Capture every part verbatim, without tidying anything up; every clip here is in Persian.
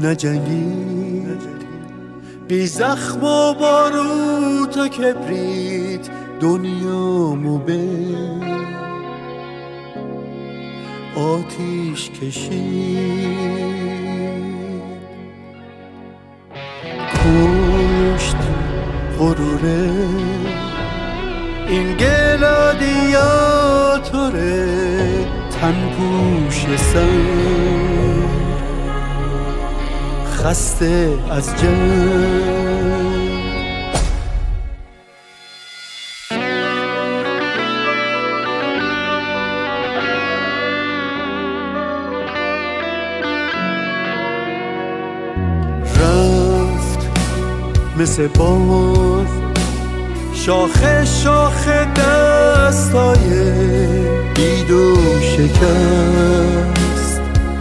نجنگید، بی زخم و باروت و کبریت دنیامو به آتیش کشید. کشت غروره این گلادیاتوره، تن پوش سر خسته از جنگ. رفت مثل باد شاخه شاخه دستای بید و شکست،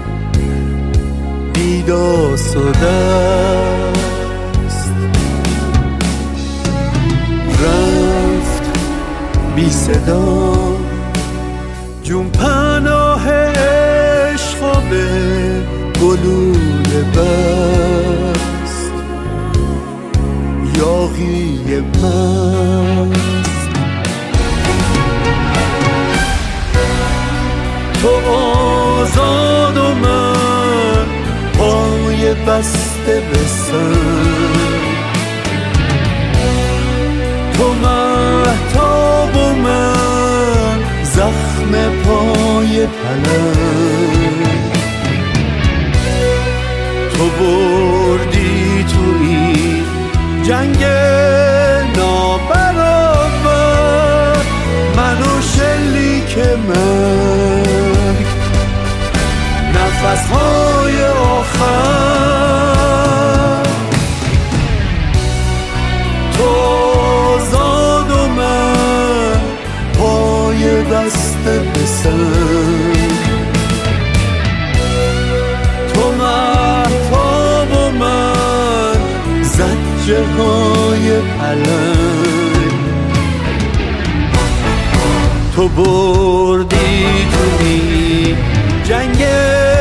بیداس و دست. رفت بی صدا جون پناه عشق به گلوله بست، یاغی مست. تو آزاد و من پای بسته به سر، تو مهتاب و من زخم پای پلنگ. تو بردی تو این جنگ نابرابر منو شلیک مرگ، نفس‌های آخر. تو آزاد و من پای بسته به سر، تو مهتاب و من زجه های پلنگ. تو بردی تو این جنگ